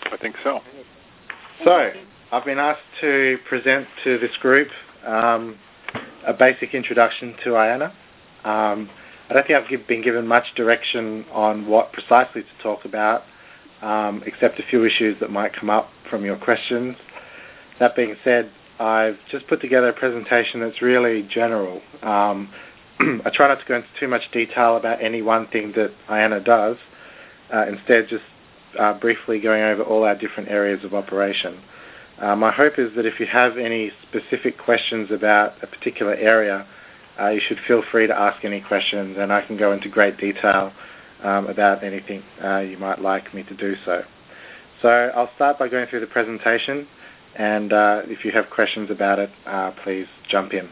I think so. So, I've been asked to present to this group a basic introduction to IANA. I don't think I've been given much direction on what precisely to talk about, except a few issues that might come up from your questions. That being said, I've just put together a presentation that's really general. I try not to go into too much detail about any one thing that IANA does, instead just briefly going over all our different areas of operation. My hope is that if you have any specific questions about a particular area, you should feel free to ask any questions, and I can go into great detail about anything you might like me to do so. So I'll start by going through the presentation, and if you have questions about it, please jump in.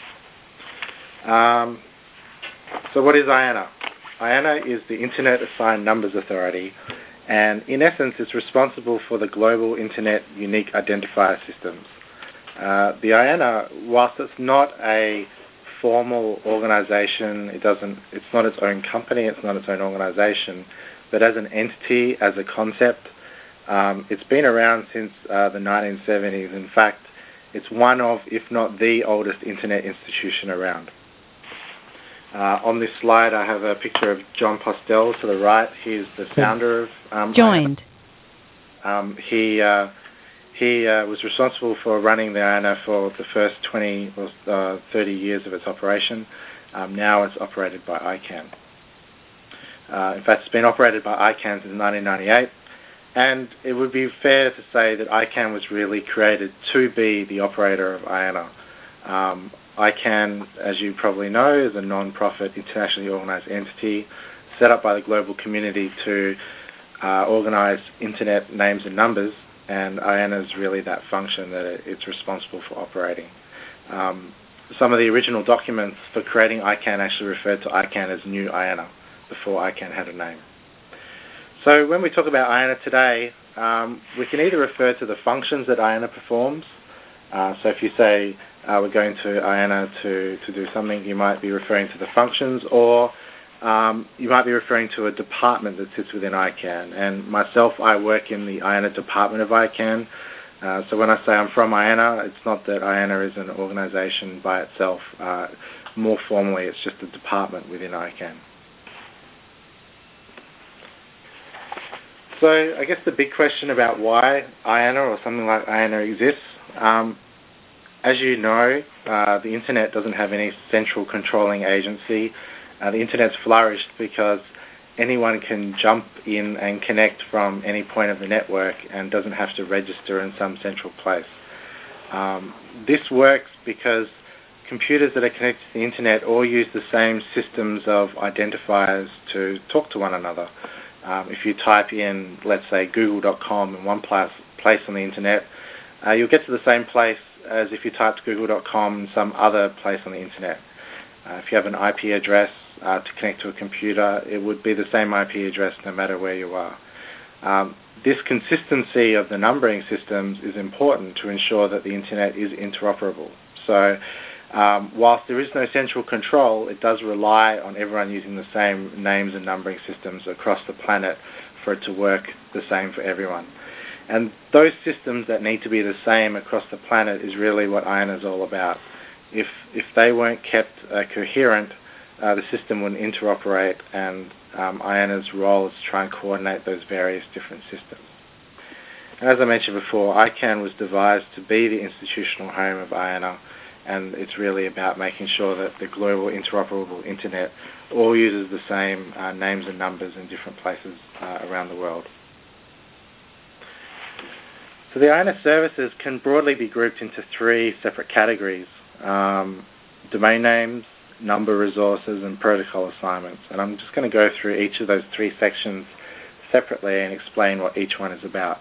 So what is IANA? IANA is the Internet Assigned Numbers Authority, and in essence it's responsible for the global Internet Unique Identifier Systems. The IANA, whilst it's not a formal organization, it's not its own company, it's not its own organization, but as an entity, as a concept, it's been around since the 1970s. In fact, it's one of, if not the oldest Internet institution around. On this slide, I have a picture of John Postel to the right. He's the founder of Joined. IANA. He was responsible for running the IANA for the first 20 or 30 years of its operation. Now it's operated by ICANN. In fact, it's been operated by ICANN since 1998, and it would be fair to say that ICANN was really created to be the operator of IANA. ICANN, as you probably know, is a non-profit, internationally organized entity set up by the global community to organize Internet names and numbers, and IANA is really that function that it's responsible for operating. Some of the original documents for creating ICANN actually referred to ICANN as New IANA, before ICANN had a name. So when we talk about IANA today, we can either refer to the functions that IANA performs. So if you say we're going to IANA to do something, you might be referring to the functions, or you might be referring to a department that sits within ICANN. And myself, I work in the IANA department of ICANN. So when I say I'm from IANA, it's not that IANA is an organization by itself. More formally, it's just a department within ICANN. So I guess the big question about why IANA or something like IANA exists, as you know, the Internet doesn't have any central controlling agency. The Internet's flourished because anyone can jump in and connect from any point of the network and doesn't have to register in some central place. This works because computers that are connected to the Internet all use the same systems of identifiers to talk to one another. If you type in, let's say, google.com in one place on the Internet, you'll get to the same place as if you typed google.com in some other place on the Internet. If you have an IP address to connect to a computer, it would be the same IP address no matter where you are. This consistency of the numbering systems is important to ensure that the Internet is interoperable. So whilst there is no central control, it does rely on everyone using the same names and numbering systems across the planet for it to work the same for everyone. And those systems that need to be the same across the planet is really what IANA is all about. If they weren't kept coherent, the system wouldn't interoperate, and IANA's role is to try and coordinate those various different systems. And as I mentioned before, ICANN was devised to be the institutional home of IANA, and it's really about making sure that the global interoperable Internet all uses the same names and numbers in different places around the world. So the IANA services can broadly be grouped into three separate categories: domain names, number resources, and protocol assignments. And I'm just going to go through each of those three sections separately and explain what each one is about.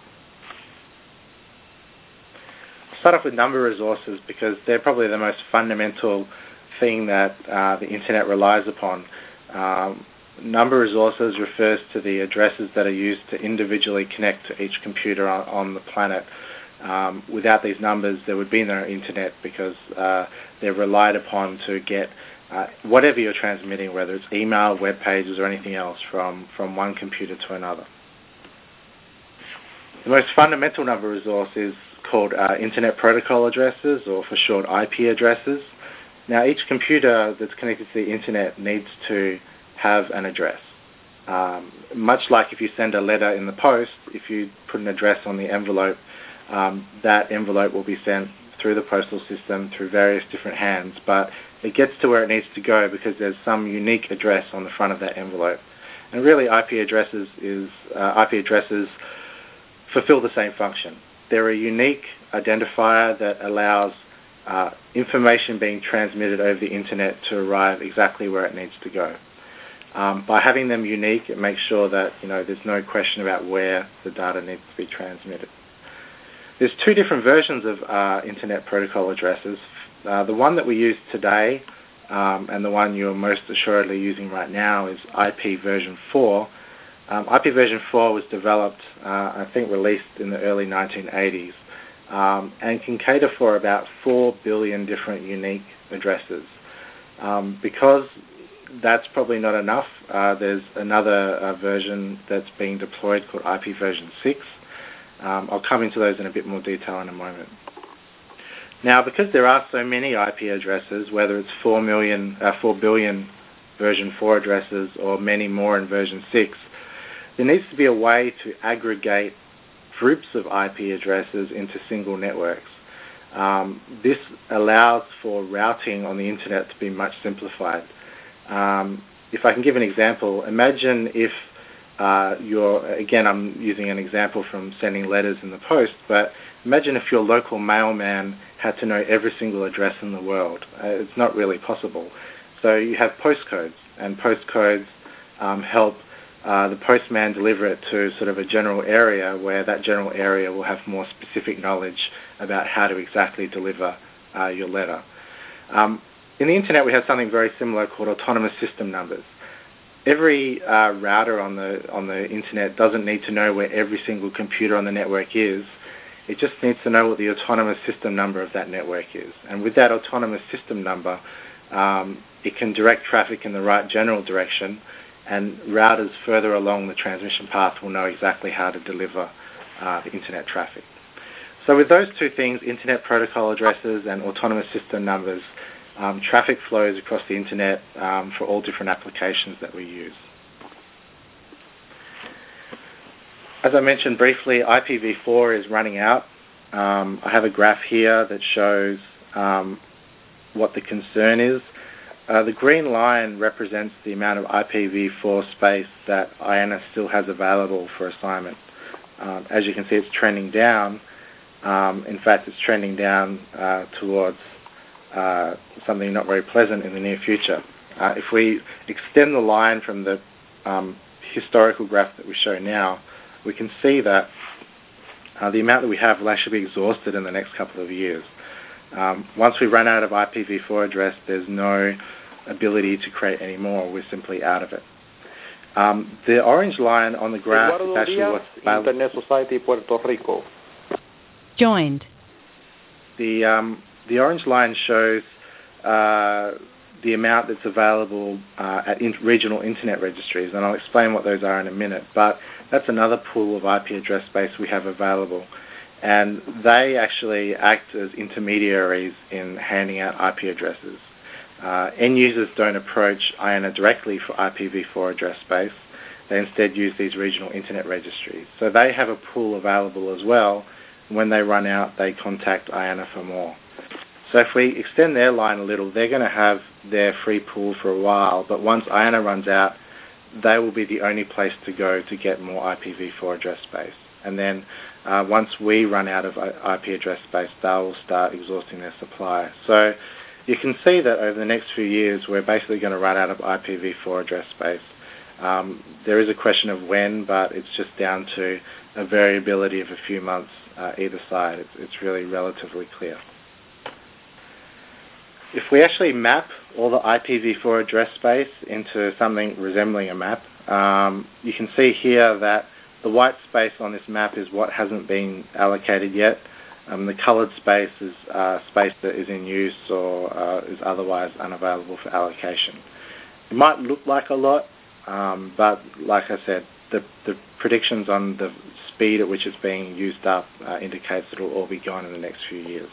I'll start off with number resources because they're probably the most fundamental thing that the Internet relies upon. Number resources refers to the addresses that are used to individually connect to each computer on the planet. Without these numbers, there would be no Internet because they're relied upon to get whatever you're transmitting, whether it's email, web pages, or anything else from one computer to another. The most fundamental number resource is called Internet Protocol addresses, or for short IP addresses. Now, each computer that's connected to the Internet needs to have an address. Much like if you send a letter in the post, if you put an address on the envelope, that envelope will be sent through the postal system through various different hands, but it gets to where it needs to go because there's some unique address on the front of that envelope. And really, IP addresses fulfill the same function. They're a unique identifier that allows information being transmitted over the Internet to arrive exactly where it needs to go. By having them unique, it makes sure that there's no question about where the data needs to be transmitted. There's two different versions of Internet Protocol addresses. The one that we use today and the one you're most assuredly using right now is IP version 4. IP version 4 was developed, I think released in the early 1980s, and can cater for about 4 billion different unique addresses. Because that's probably not enough, there's another version that's being deployed called IP version 6. I'll come into those in a bit more detail in a moment. Now, because there are so many IP addresses, whether it's 4 billion version 4 addresses or many more in version 6, there needs to be a way to aggregate groups of IP addresses into single networks. This allows for routing on the Internet to be much simplified. If I can give an example, imagine if again, I'm using an example from sending letters in the post, but imagine if your local mailman had to know every single address in the world. It's not really possible. So you have postcodes, and postcodes help the postman deliver it to sort of a general area where that general area will have more specific knowledge about how to exactly deliver your letter. In the Internet, we have something very similar called autonomous system numbers. Every router on the Internet doesn't need to know where every single computer on the network is. It just needs to know what the autonomous system number of that network is. And with that autonomous system number, it can direct traffic in the right general direction, and routers further along the transmission path will know exactly how to deliver the Internet traffic. So with those two things, Internet Protocol addresses and autonomous system numbers, traffic flows across the Internet for all different applications that we use. As I mentioned briefly, IPv4 is running out. I have a graph here that shows what the concern is. The green line represents the amount of IPv4 space that IANA still has available for assignment. As you can see, it's trending down. In fact, it's trending down towards something not very pleasant in the near future. If we extend the line from the historical graph that we show now, we can see that the amount that we have will actually be exhausted in the next couple of years. Once we run out of IPv4 address, there's no ability to create any more. We're simply out of it. The orange line on the graph is actually what's available. Internet Society Puerto Rico. Joined. The orange line shows the amount that's available at regional Internet registries, and I'll explain what those are in a minute. But that's another pool of IP address space we have available, and they actually act as intermediaries in handing out IP addresses. End users don't approach IANA directly for IPv4 address space. They instead use these regional Internet registries. So they have a pool available as well. When they run out, they contact IANA for more. So if we extend their line a little, they're going to have their free pool for a while, but once IANA runs out, they will be the only place to go to get more IPv4 address space. And then once we run out of IP address space, they'll start exhausting their supply. So you can see that over the next few years, we're basically going to run out of IPv4 address space. There is a question of when, but it's just down to a variability of a few months either side. It's really relatively clear. If we actually map all the IPv4 address space into something resembling a map, you can see here that the white space on this map is what hasn't been allocated yet. The coloured space is space that is in use or is otherwise unavailable for allocation. It might look like a lot, but like I said, the predictions on the speed at which it's being used up indicates that it will all be gone in the next few years.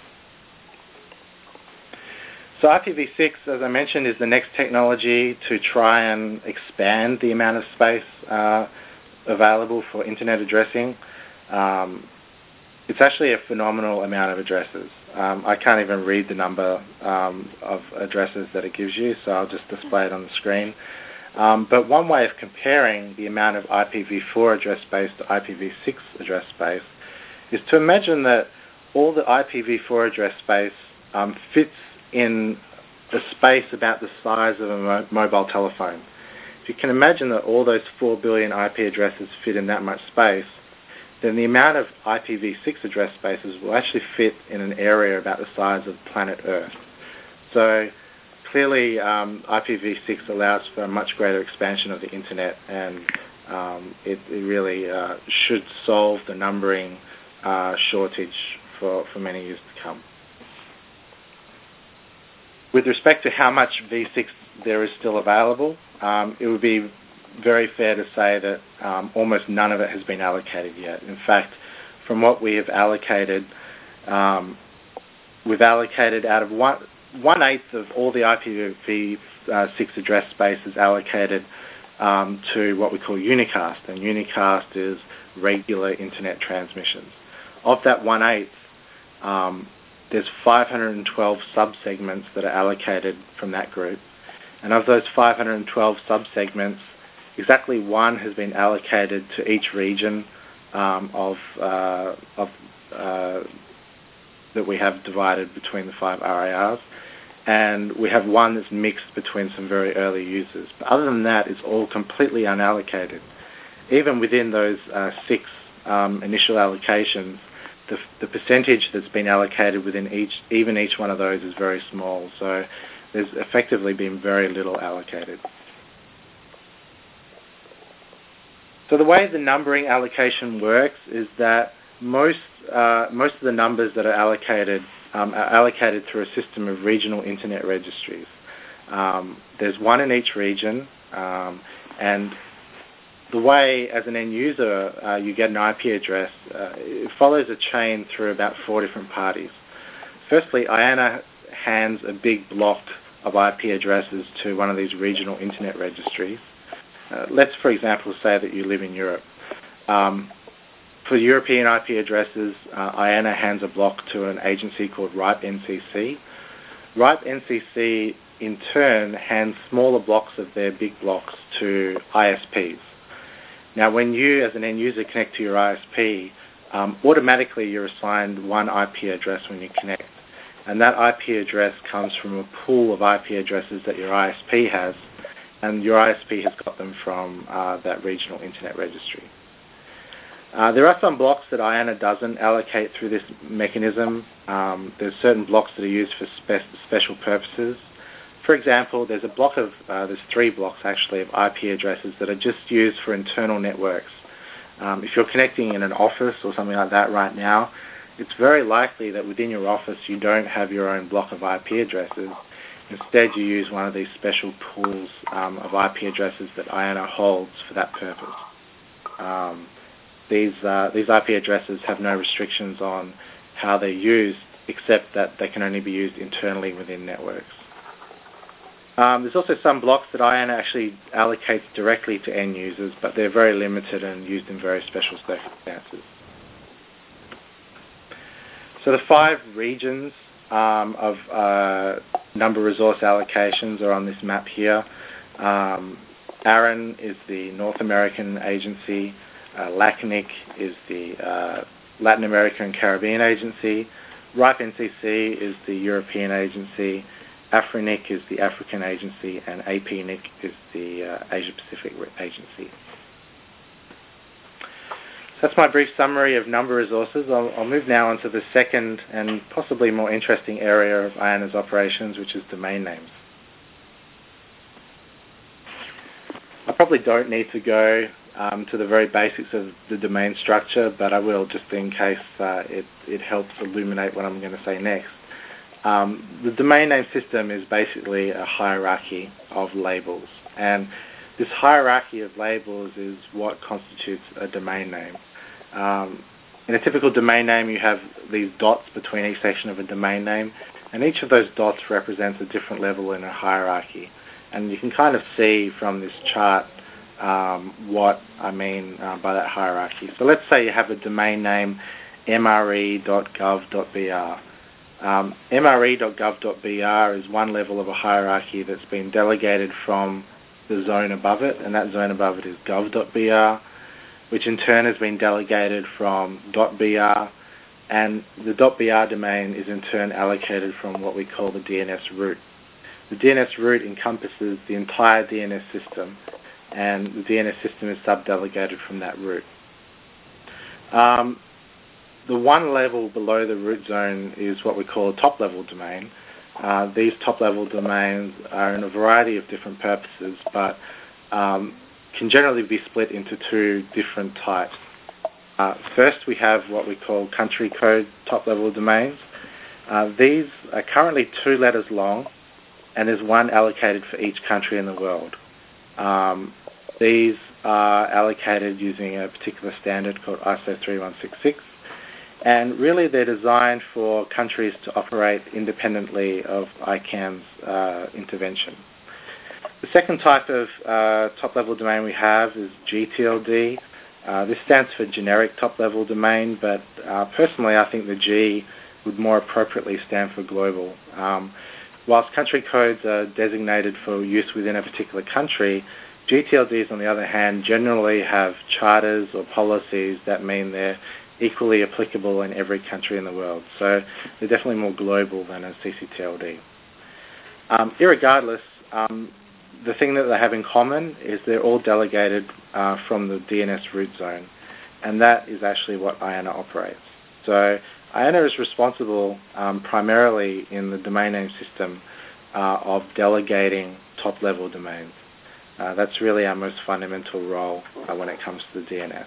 So IPv6, as I mentioned, is the next technology to try and expand the amount of space available for internet addressing. It's actually a phenomenal amount of addresses. I can't even read the number of addresses that it gives you, so I'll just display it on the screen. But one way of comparing the amount of IPv4 address space to IPv6 address space is to imagine that all the IPv4 address space fits in a space about the size of a mobile telephone. If you can imagine that all those 4 billion IP addresses fit in that much space, then the amount of IPv6 address spaces will actually fit in an area about the size of planet Earth. So clearly, IPv6 allows for a much greater expansion of the internet, and it really should solve the numbering shortage for many years to come. With respect to how much V6 there is still available, it would be very fair to say that almost none of it has been allocated yet. In fact, from what we have allocated, we've allocated out of 1/8 of all the IPv6 address space is allocated to what we call unicast, and unicast is regular internet transmissions. Of that 1/8, there's 512 subsegments that are allocated from that group, and of those 512 subsegments, exactly one has been allocated to each region that we have divided between the 5 RIRs, and we have one that's mixed between some very early users. But other than that, it's all completely unallocated. Even within those 6 initial allocations, the percentage that's been allocated within each one of those is very small. So there's effectively been very little allocated. So the way the numbering allocation works is that most of the numbers that are allocated through a system of regional internet registries. There's one in each region, and the way, as an end user, you get an IP address, it follows a chain through about 4 different parties. Firstly, IANA hands a big block of IP addresses to one of these regional internet registries. Let's, for example, say that you live in Europe. For European IP addresses, IANA hands a block to an agency called RIPE-NCC. RIPE-NCC, in turn, hands smaller blocks of their big blocks to ISPs. Now, when you, as an end user, connect to your ISP, automatically you're assigned one IP address when you connect. And that IP address comes from a pool of IP addresses that your ISP has, and your ISP has got them from that regional internet registry. There are some blocks that IANA doesn't allocate through this mechanism. There's certain blocks that are used for special purposes. For example, there's 3 blocks actually of IP addresses that are just used for internal networks. If you're connecting in an office or something like that right now, it's very likely that within your office you don't have your own block of IP addresses. Instead, you use one of these special pools of IP addresses that IANA holds for that purpose. These IP addresses have no restrictions on how they're used, except that they can only be used internally within networks. There's also some blocks that IANA actually allocates directly to end users, but they're very limited and used in very special circumstances. So the 5 regions of number resource allocations are on this map here. ARIN is the North American agency. LACNIC is the Latin American and Caribbean agency. RIPE-NCC is the European agency. AFRINIC is the African agency, and APNIC is the Asia Pacific agency. So that's my brief summary of number resources. I'll move now on to the second and possibly more interesting area of IANA's operations, which is domain names. I probably don't need to go to the very basics of the domain structure, but I will just in case it helps illuminate what I'm going to say next. The domain name system is basically a hierarchy of labels, and this hierarchy of labels is what constitutes a domain name. In a typical domain name, you have these dots between each section of a domain name, and each of those dots represents a different level in a hierarchy. And you can kind of see from this chart what I mean by that hierarchy. So let's say you have a domain name mre.gov.br. mre.gov.br is one level of a hierarchy that's been delegated from the zone above it, and that zone above it is gov.br, which in turn has been delegated from .br, and the .br domain is in turn allocated from what we call the DNS root. The DNS root encompasses the entire DNS system, and the DNS system is sub-delegated from that root. The one level below the root zone is what we call a top-level domain. These top-level domains are in a variety of different purposes, but can generally be split into two different types. First, we have what we call country code top-level domains. These are currently 2 letters long, and there's one allocated for each country in the world. These are allocated using a particular standard called ISO 3166, and really they're designed for countries to operate independently of ICANN's intervention. The second type of top-level domain we have is GTLD. This stands for generic top-level domain, but personally I think the G would more appropriately stand for global. Whilst country codes are designated for use within a particular country, GTLDs, on the other hand, generally have charters or policies that mean they're equally applicable in every country in the world. So they're definitely more global than a CCTLD. Irregardless, the thing that they have in common is they're all delegated from the DNS root zone, and that is actually what IANA operates. So IANA is responsible primarily in the domain name system of delegating top-level domains. That's really our most fundamental role when it comes to the DNS.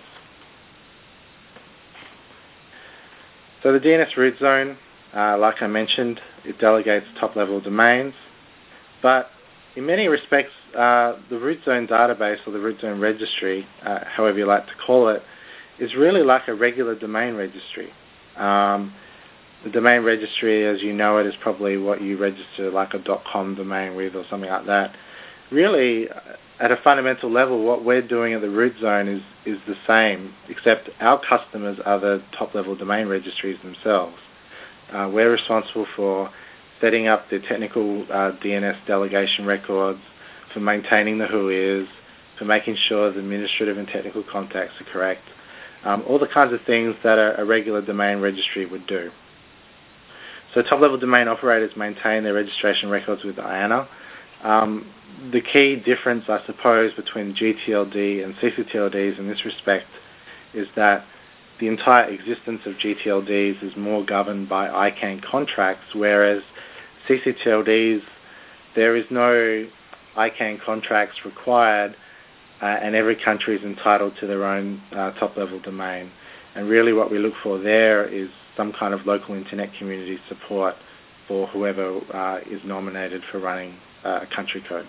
So the DNS root zone, like I mentioned, it delegates top-level domains, but in many respects, the root zone database or the root zone registry, however you like to call it, is really like a regular domain registry. The domain registry, as you know it, is probably what you register like a .com domain with or something like that. Really, at a fundamental level, what we're doing at the root zone is the same, except our customers are the top-level domain registries themselves. We're responsible for setting up the technical DNS delegation records, for maintaining the WHOIS, for making sure the administrative and technical contacts are correct, all the kinds of things that a regular domain registry would do. So top-level domain operators maintain their registration records with IANA. The key difference, I suppose, between GTLD and CCTLDs in this respect is that the entire existence of GTLDs is more governed by ICANN contracts, whereas CCTLDs, there is no ICANN contracts required, and every country is entitled to their own top-level domain. And really what we look for there is some kind of local internet community support for whoever is nominated for running a country code.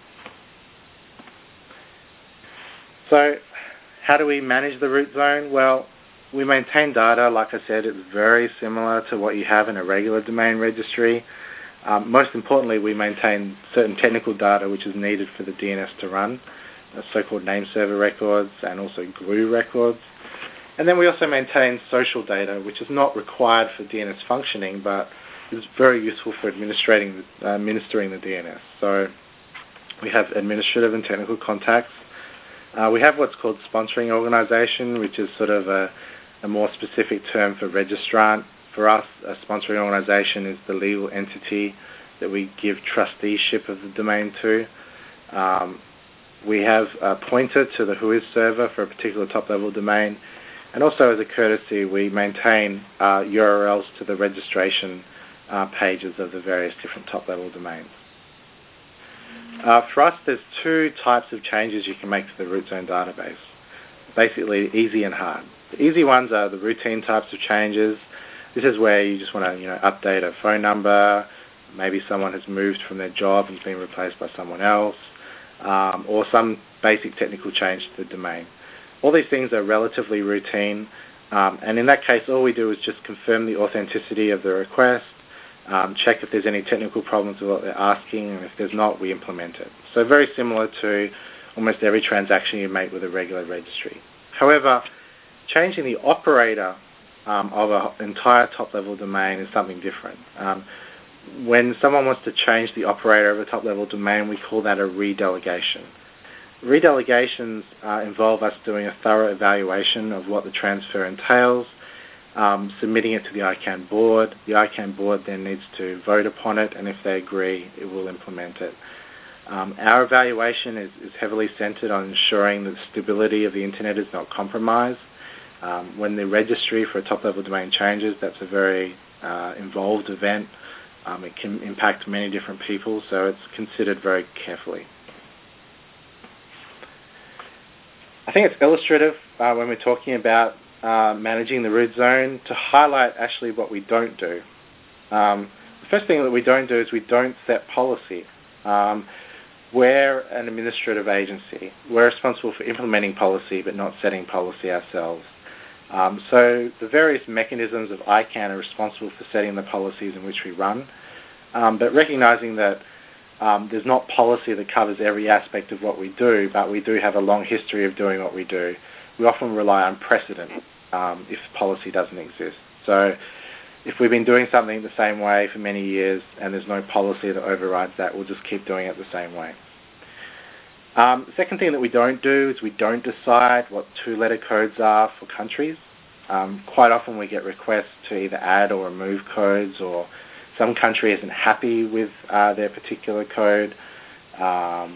So how do we manage the root zone? Well, we maintain data. Like I said, it's very similar to what you have in a regular domain registry. Most importantly, we maintain certain technical data which is needed for the DNS to run, so-called name server records and also GLUE records. And then we also maintain social data, which is not required for DNS functioning, but is very useful for administering the DNS. So we have administrative and technical contacts. We have what's called sponsoring organization, which is sort of a more specific term for registrant. For us, a sponsoring organization is the legal entity that we give trusteeship of the domain to. We have a pointer to the WHOIS server for a particular top-level domain. And also as a courtesy, we maintain URLs to the registration pages of the various different top-level domains. For us, there's 2 types of changes you can make to the root zone database, basically easy and hard. The easy ones are the routine types of changes. This is where you just want to update a phone number, maybe someone has moved from their job and been replaced by someone else, or some basic technical change to the domain. All these things are relatively routine, and in that case, all we do is just confirm the authenticity of the request, check if there's any technical problems with what they're asking, and if there's not, we implement it. So very similar to almost every transaction you make with a regular registry. However, changing the operator of an entire top-level domain is something different. When someone wants to change the operator of a top-level domain, we call that a redelegation. Redelegations involve us doing a thorough evaluation of what the transfer entails, submitting it to the ICANN board. The ICANN board then needs to vote upon it, and if they agree, it will implement it. Our evaluation is heavily centered on ensuring that the stability of the internet is not compromised. When the registry for a top-level domain changes, that's a very involved event. It can impact many different people, so it's considered very carefully. I think it's illustrative when we're talking about managing the root zone to highlight actually what we don't do. The first thing that we don't do is we don't set policy. We're an administrative agency. We're responsible for implementing policy but not setting policy ourselves. So the various mechanisms of ICANN are responsible for setting the policies in which we run, but recognizing that there's not policy that covers every aspect of what we do, but we do have a long history of doing what we do. We often rely on precedent if policy doesn't exist. So if we've been doing something the same way for many years and there's no policy that overrides that, we'll just keep doing it the same way. The second thing that we don't do is we don't decide what two-letter codes are for countries. Quite often we get requests to either add or remove codes, or some country isn't happy with their particular code. I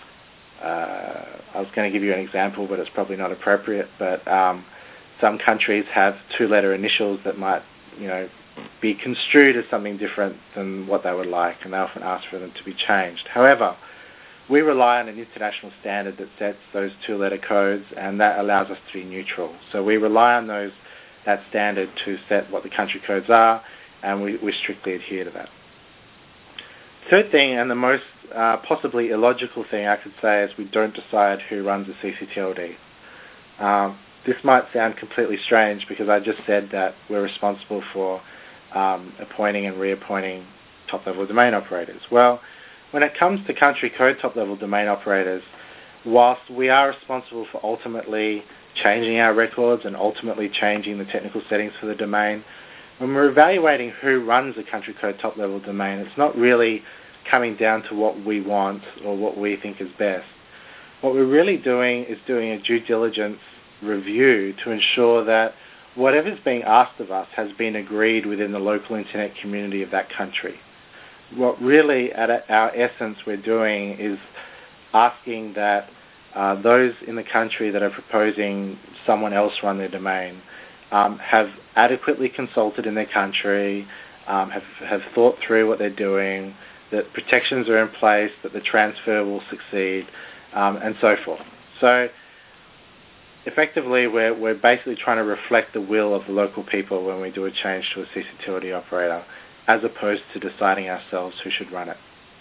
was going to give you an example, but it's probably not appropriate. But some countries have two-letter initials that might, be construed as something different than what they would like, and they often ask for them to be changed. However, we rely on an international standard that sets those two-letter codes, and that allows us to be neutral. So we rely on that standard to set what the country codes are, and we strictly adhere to that. Third thing, and the most possibly illogical thing I could say, is we don't decide who runs the CCTLD. This might sound completely strange because I just said that we're responsible for appointing and reappointing top-level domain operators. Well, when it comes to country code top-level domain operators, whilst we are responsible for ultimately changing our records and ultimately changing the technical settings for the domain, when we're evaluating who runs a country code top-level domain, it's not really coming down to what we want or what we think is best. What we're really doing is doing a due diligence review to ensure that whatever's being asked of us has been agreed within the local internet community of that country. What really, at our essence, we're doing is asking that those in the country that are proposing someone else run their domain have adequately consulted in their country, have thought through what they're doing, that protections are in place, that the transfer will succeed, and so forth. So effectively, we're basically trying to reflect the will of the local people when we do a change to a CCTLD operator, as opposed to deciding ourselves who should run it.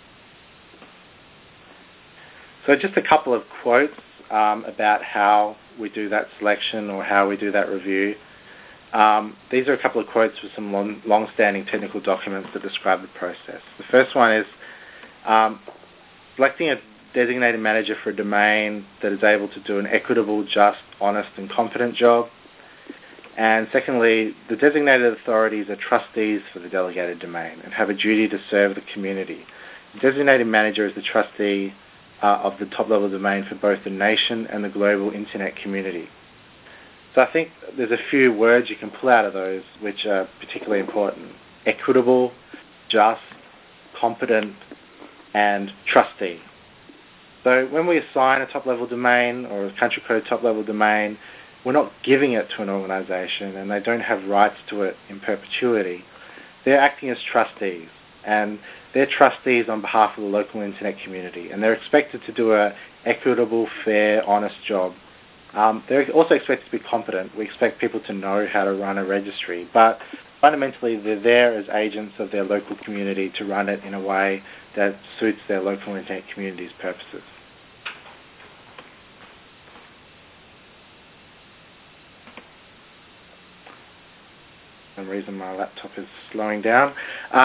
So just a couple of quotes about how we do that selection or how we do that review. These are a couple of quotes from some long-standing technical documents that describe the process. The first one is selecting a designated manager for a domain that is able to do an equitable, just, honest, and competent job. And secondly, the designated authorities are trustees for the delegated domain and have a duty to serve the community. The designated manager is the trustee of the top-level domain for both the nation and the global internet community. So I think there's a few words you can pull out of those which are particularly important. Equitable, just, competent, and trustee. So when we assign a top-level domain or a country code top-level domain, we're not giving it to an organization and they don't have rights to it in perpetuity. They're acting as trustees, and they're trustees on behalf of the local internet community, and they're expected to do an equitable, fair, honest job. They're also expected to be competent. We expect people to know how to run a registry, but fundamentally they're there as agents of their local community to run it in a way that suits their local internet community's purposes. some reason my laptop is slowing down.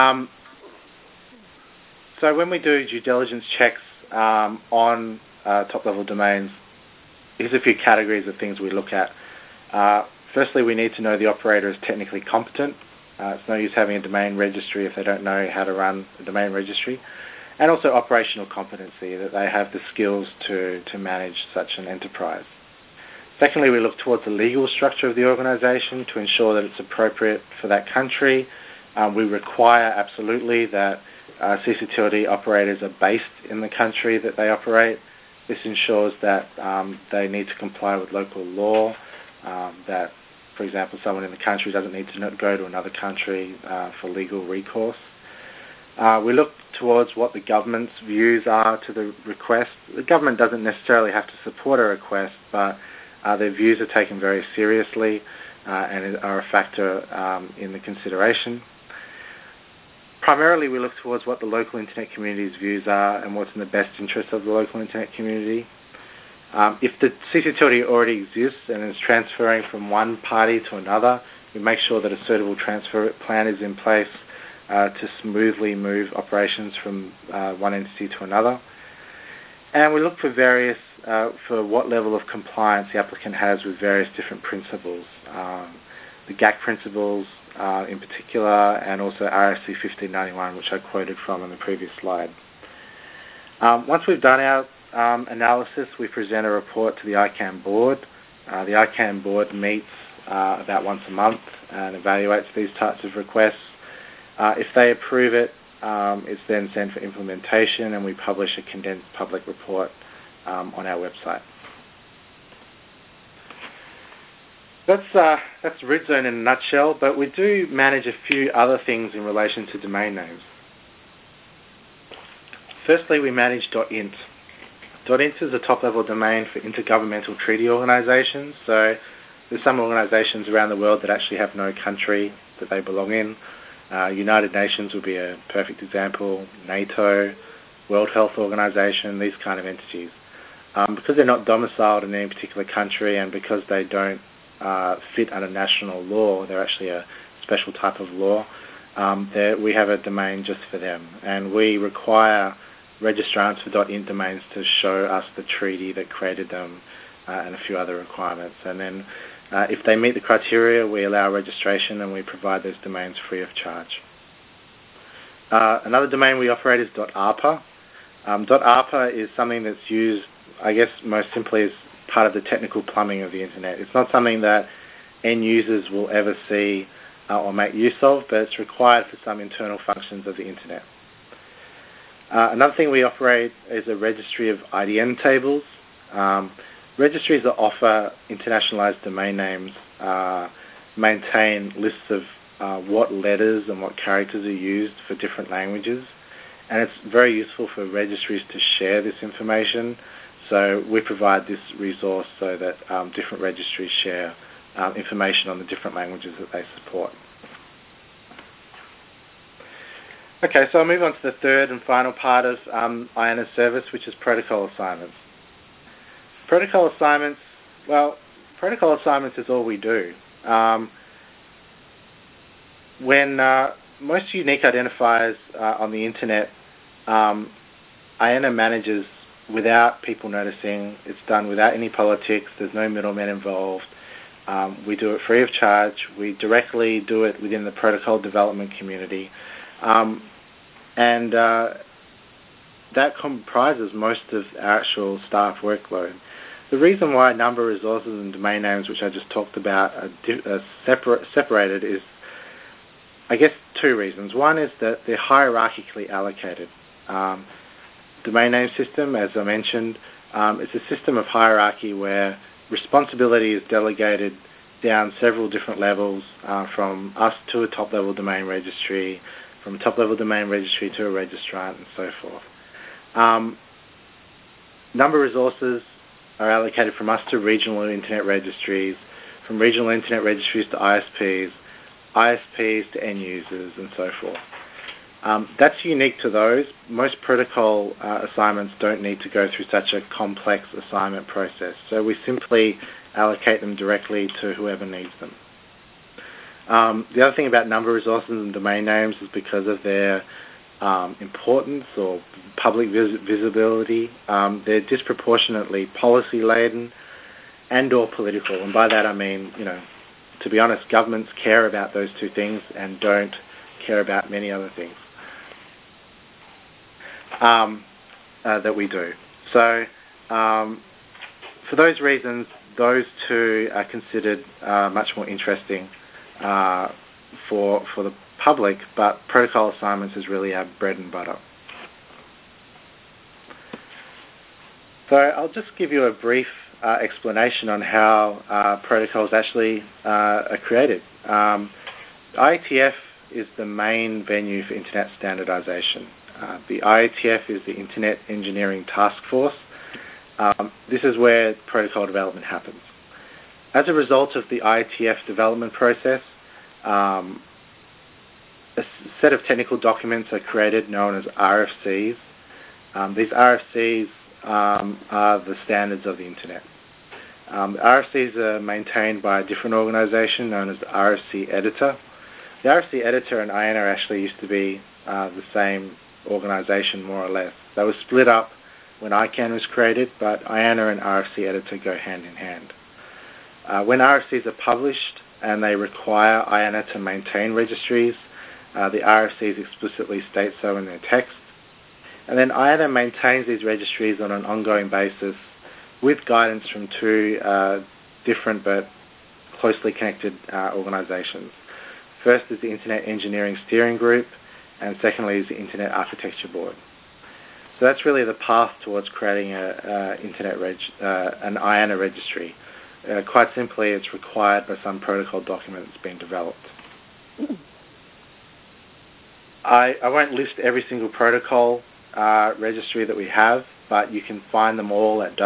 So when we do due diligence checks on top-level domains, here's a few categories of things we look at. Firstly, we need to know the operator is technically competent. It's no use having a domain registry if they don't know how to run a domain registry. And also operational competency, that they have the skills to manage such an enterprise. Secondly, we look towards the legal structure of the organization to ensure that it's appropriate for that country. We require absolutely that CCTLD operators are based in the country that they operate. This ensures that they need to comply with local law, that, for example, someone in the country doesn't need to go to another country for legal recourse. We look towards what the government's views are to the request. The government doesn't necessarily have to support a request, but their views are taken very seriously and are a factor in the consideration. Primarily, we look towards what the local internet community's views are and what's in the best interest of the local internet community. If the CCTLD already exists and is transferring from one party to another, we make sure that a suitable transfer plan is in place to smoothly move operations from one entity to another. And we look for what level of compliance the applicant has with various different principles. The GAC principles in particular, and also RFC 1591, which I quoted from in the previous slide. Once we've done our analysis, we present a report to the ICANN board. The ICANN board meets about once a month and evaluates these types of requests. If they approve it, it's then sent for implementation, and we publish a condensed public report on our website. That's RidZone in a nutshell, but we do manage a few other things in relation to domain names. Firstly, we manage .int. .int is a top-level domain for intergovernmental treaty organizations. So there's some organizations around the world that actually have no country that they belong in. United Nations would be a perfect example, NATO, World Health Organization, these kind of entities. Because they're not domiciled in any particular country and because they don't fit under national law, they're actually a special type of law, we have a domain just for them. And we require registrants for .int domains to show us the treaty that created them and a few other requirements. And then if they meet the criteria, we allow registration and we provide those domains free of charge. Another domain we operate is .arpa. .arpa is something that's used, I guess, most simply as part of the technical plumbing of the internet. It's not something that end users will ever see or make use of, but it's required for some internal functions of the internet. Another thing we operate is a registry of IDN tables. Registries that offer internationalized domain names maintain lists of what letters and what characters are used for different languages, and it's very useful for registries to share this information. So we provide this resource so that different registries share information on the different languages that they support. Okay, so I'll move on to the third and final part of IANA's service, which is protocol assignments. Protocol assignments, well, protocol assignments is all we do. When most unique identifiers on the internet, IANA manages without people noticing. It's done without any politics. There's no middlemen involved. We do it free of charge. We directly do it within the protocol development community. And that comprises most of our actual staff workload. The reason why number, resources, and domain names, which I just talked about, are separated is, I guess, two reasons. One is that they're hierarchically allocated. Domain name system, as I mentioned, it's a system of hierarchy where responsibility is delegated down several different levels, from us to a top-level domain registry, from a top-level domain registry to a registrant, and so forth. Number resources are allocated from us to regional internet registries, from regional internet registries to ISPs, ISPs to end users, and so forth. That's unique to those. Most protocol assignments don't need to go through such a complex assignment process, so we simply allocate them directly to whoever needs them. The other thing about number resources and domain names is because of their importance or public visibility, they're disproportionately policy-laden and or political. And by that I mean, to be honest, governments care about those two things and don't care about many other things that we do. So for those reasons, those two are considered much more interesting for the public, but protocol assignments is really our bread and butter. So I'll just give you a brief explanation on how protocols actually are created. IETF is the main venue for Internet standardization. The IETF is the Internet Engineering Task Force. This is where protocol development happens. As a result of the IETF development process, a set of technical documents are created known as RFCs. These RFCs are the standards of the Internet. The RFCs are maintained by a different organization known as the RFC Editor. The RFC Editor and IANA actually used to be the same organization, more or less. They were split up when ICANN was created, but IANA and RFC Editor go hand in hand. When RFCs are published and they require IANA to maintain registries, the RFCs explicitly state so in their text. And then IANA maintains these registries on an ongoing basis with guidance from two different but closely connected organizations. First is the Internet Engineering Steering Group, and secondly is the Internet Architecture Board. So that's really the path towards creating an IANA registry. Quite simply, it's required by some protocol document that's been developed. I won't list every single protocol registry that we have, but you can find them all at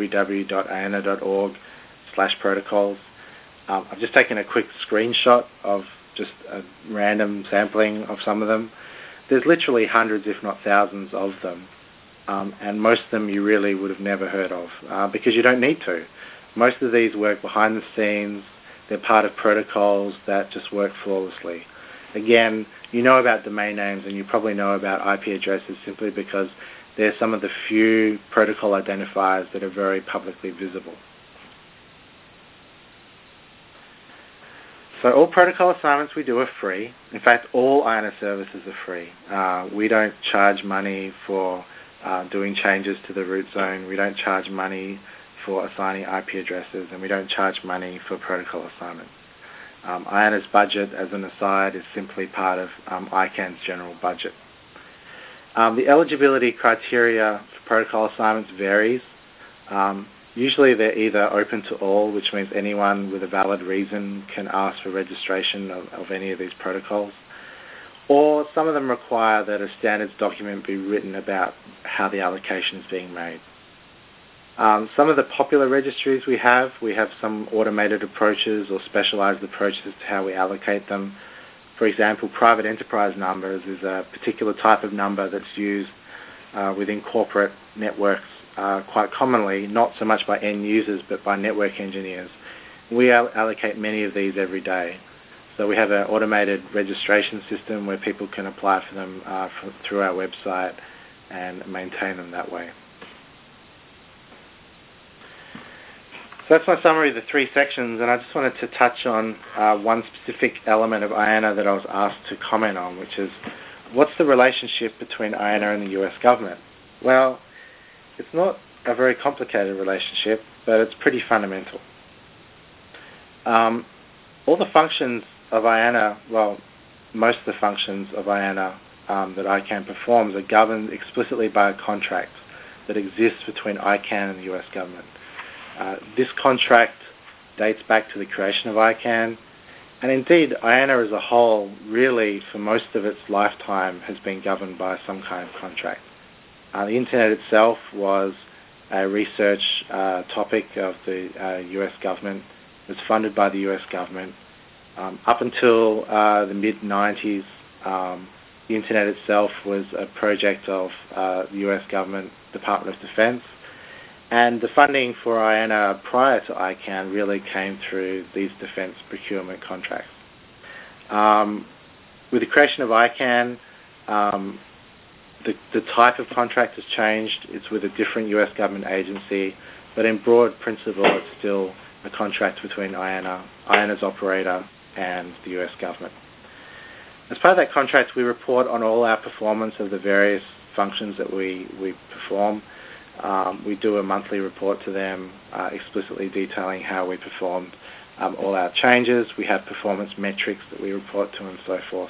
www.iana.org/protocols. I've just taken a quick screenshot of just a random sampling of some of them. There's literally hundreds, if not thousands, of them, and most of them you really would have never heard of because you don't need to. Most of these work behind the scenes. They're part of protocols that just work flawlessly. Again, you know about domain names and you probably know about IP addresses simply because they're some of the few protocol identifiers that are very publicly visible. So all protocol assignments we do are free. In fact, all IANA services are free. We don't charge money for doing changes to the root zone. We don't charge money for assigning IP addresses, and we don't charge money for protocol assignments. IANA's budget, as an aside, is simply part of ICANN's general budget. The eligibility criteria for protocol assignments varies. Usually they're either open to all, which means anyone with a valid reason can ask for registration of any of these protocols, or some of them require that a standards document be written about how the allocation is being made. Some of the popular registries we have some automated approaches or specialized approaches to how we allocate them. For example, private enterprise numbers is a particular type of number that's used within corporate networks quite commonly, not so much by end users but by network engineers. We allocate many of these every day. So we have an automated registration system where people can apply for them through our website and maintain them that way. So that's my summary of the three sections, and I just wanted to touch on one specific element of IANA that I was asked to comment on, which is, what's the relationship between IANA and the US government? Well, it's not a very complicated relationship, but it's pretty fundamental. All the functions of IANA, well, most of the functions of IANA that ICANN performs are governed explicitly by a contract that exists between ICANN and the US government. This contract dates back to the creation of ICANN, and indeed IANA as a whole really for most of its lifetime has been governed by some kind of contract. The Internet itself was a research topic of the US government. It was funded by the US government. Up until the mid-90s, the Internet itself was a project of the US government Department of Defense. And the funding for IANA prior to ICANN really came through these defense procurement contracts. With the creation of ICANN, the type of contract has changed. It's with a different US government agency, but in broad principle, it's still a contract between IANA's operator, and the US government. As part of that contract, we report on all our performance of the various functions that we perform. We do a monthly report to them explicitly detailing how we performed all our changes. We have performance metrics that we report to and so forth.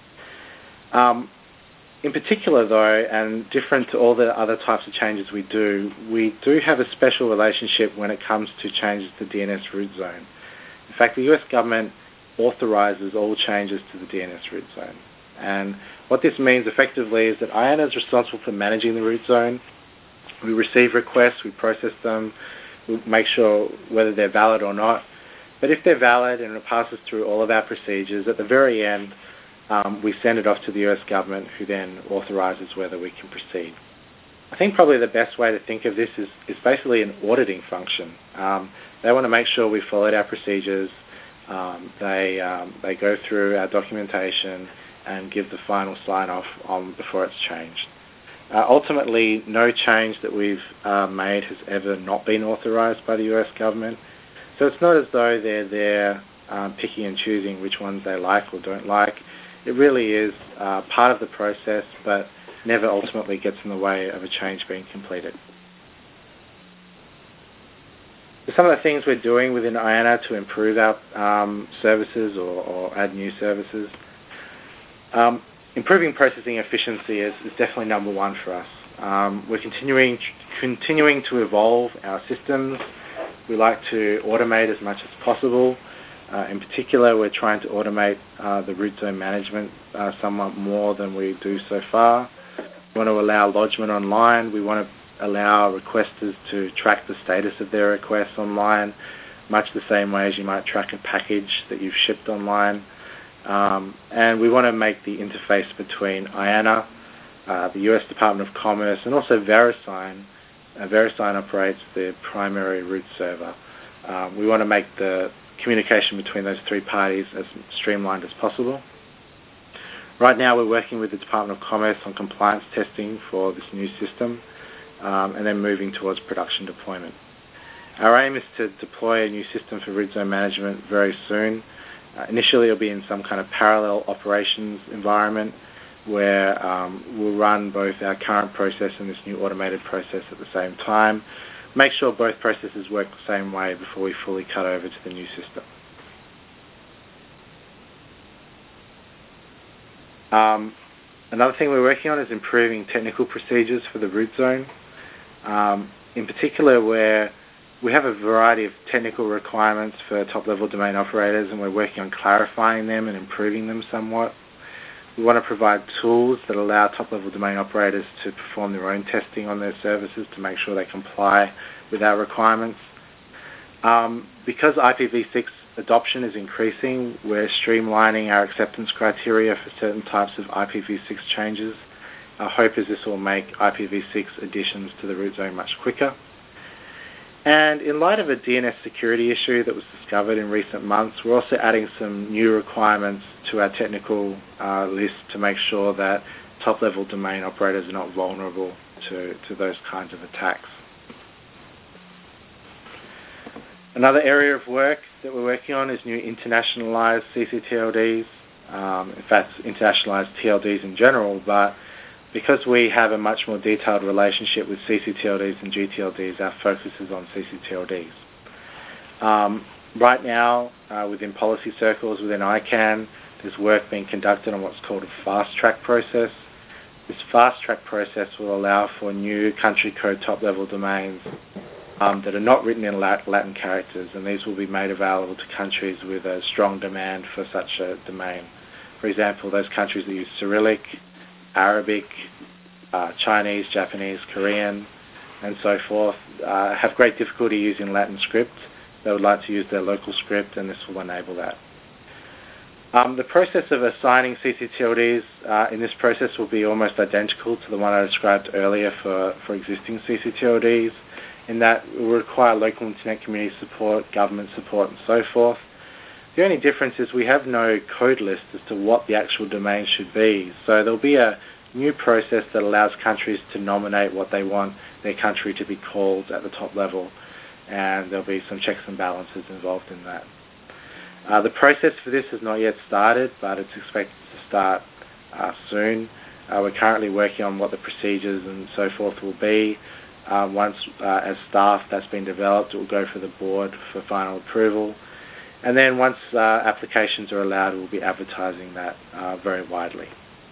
In particular, though, and different to all the other types of changes we do have a special relationship when it comes to changes to DNS root zone. In fact, the US government authorizes all changes to the DNS root zone. And what this means effectively is that IANA is responsible for managing the root zone. We receive requests, we process them, we make sure whether they're valid or not. But if they're valid and it passes through all of our procedures, at the very end, we send it off to the US government, who then authorizes whether we can proceed. I think probably the best way to think of this is basically an auditing function. They want to make sure we followed our procedures. They go through our documentation and give the final sign-off before it's changed. Ultimately, no change that we've made has ever not been authorized by the US government. So it's not as though they're there picking and choosing which ones they like or don't like. It really is part of the process, but never ultimately gets in the way of a change being completed. So some of the things we're doing within IANA to improve our services or add new services. Improving processing efficiency is definitely number one for us. We're continuing to evolve our systems. We like to automate as much as possible. In particular, we're trying to automate the root zone management somewhat more than we do so far. We want to allow lodgement online. We want to allow requesters to track the status of their requests online, much the same way as you might track a package that you've shipped online. And we want to make the interface between IANA, the US Department of Commerce, and also VeriSign. VeriSign operates the primary root server. We want to make the communication between those three parties as streamlined as possible. Right now we're working with the Department of Commerce on compliance testing for this new system, and then moving towards production deployment. Our aim is to deploy a new system for root zone management very soon. Initially it'll be in some kind of parallel operations environment where we'll run both our current process and this new automated process at the same time. Make sure both processes work the same way before we fully cut over to the new system. Another thing we're working on is improving technical procedures for the root zone. In particular, where we have a variety of technical requirements for top-level domain operators, and we're working on clarifying them and improving them somewhat. We want to provide tools that allow top-level domain operators to perform their own testing on their services to make sure they comply with our requirements. Because IPv6 adoption is increasing, we're streamlining our acceptance criteria for certain types of IPv6 changes. Our hope is this will make IPv6 additions to the root zone much quicker. And in light of a DNS security issue that was discovered in recent months, we're also adding some new requirements to our technical list to make sure that top-level domain operators are not vulnerable to those kinds of attacks. Another area of work that we're working on is new internationalized ccTLDs. In fact, internationalized TLDs in general, but because we have a much more detailed relationship with ccTLDs and gTLDs, our focus is on ccTLDs. Right now, within policy circles, within ICANN, there's work being conducted on what's called a fast-track process. This fast-track process will allow for new country code top-level domains that are not written in Latin characters, and these will be made available to countries with a strong demand for such a domain. For example, those countries that use Cyrillic, Arabic, Chinese, Japanese, Korean, and so forth, have great difficulty using Latin script. They would like to use their local script, and this will enable that. The process of assigning ccTLDs in this process will be almost identical to the one I described earlier for existing ccTLDs, in that it will require local internet community support, government support, and so forth. The only difference is we have no code list as to what the actual domain should be. So there'll be a new process that allows countries to nominate what they want their country to be called at the top level, and there'll be some checks and balances involved in that. The process for this has not yet started, but it's expected to start soon. We're currently working on what the procedures and so forth will be. Once, as staff, that's been developed, it will go for the board for final approval. And then once applications are allowed, we'll be advertising that very widely.